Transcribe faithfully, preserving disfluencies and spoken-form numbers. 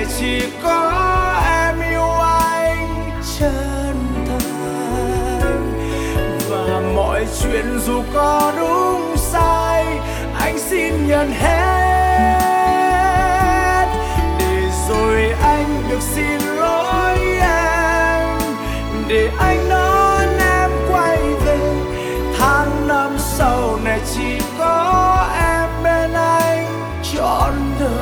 này chỉ có em yêu anh chân thành. Và mọi chuyện dù có đúng sai, anh xin nhận hết, để rồi anh được xin lỗi em, để anh đón em quay về. Tháng năm sau này chỉ có em bên anh trọn đời.